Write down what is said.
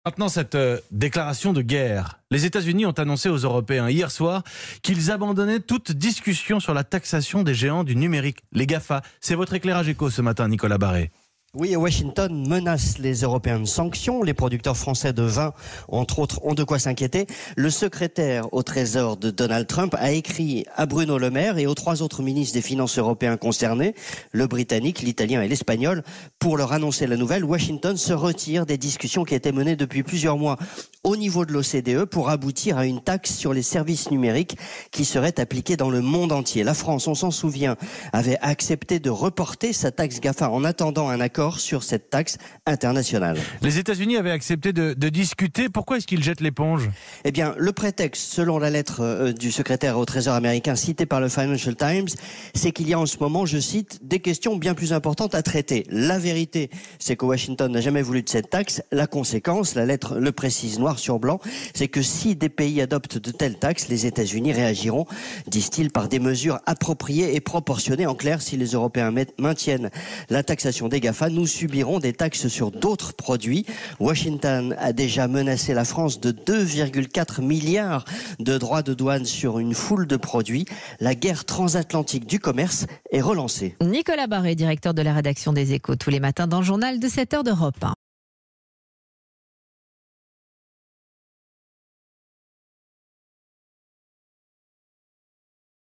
Maintenant, cette déclaration de guerre. Les États-Unis ont annoncé aux Européens hier soir qu'ils abandonnaient toute discussion sur la taxation des géants du numérique, les GAFA. C'est votre éclairage éco ce matin, Nicolas Barré. Oui, Washington menace les Européens de sanctions. Les producteurs français de vin, entre autres, ont de quoi s'inquiéter. Le secrétaire au Trésor de Donald Trump a écrit à Bruno Le Maire et aux 3 autres ministres des Finances européens concernés, le britannique, l'italien et l'espagnol, pour leur annoncer la nouvelle. Washington se retire des discussions qui étaient menées depuis plusieurs mois au niveau de l'OCDE pour aboutir à une taxe sur les services numériques qui serait appliquée dans le monde entier. La France, on s'en souvient, avait accepté de reporter sa taxe GAFA en attendant un accord sur cette taxe internationale. Les États-Unis avaient accepté de discuter. Pourquoi est-ce qu'ils jettent l'éponge ? Eh bien, le prétexte, selon la lettre du secrétaire au Trésor américain citée par le Financial Times, c'est qu'il y a en ce moment, je cite, des questions bien plus importantes à traiter. La vérité, c'est que Washington n'a jamais voulu de cette taxe. La conséquence, la lettre le précise noir sur blanc, c'est que si des pays adoptent de telles taxes, les États-Unis réagiront, disent-ils, par des mesures appropriées et proportionnées. En clair, si les Européens maintiennent la taxation des GAFA, nous subirons des taxes sur d'autres produits. Washington a déjà menacé la France de 2,4 milliards de droits de douane sur une foule de produits. La guerre transatlantique du commerce est relancée. Nicolas Barré, directeur de la rédaction des Échos, tous les matins dans le journal de 7h d'Europe 1.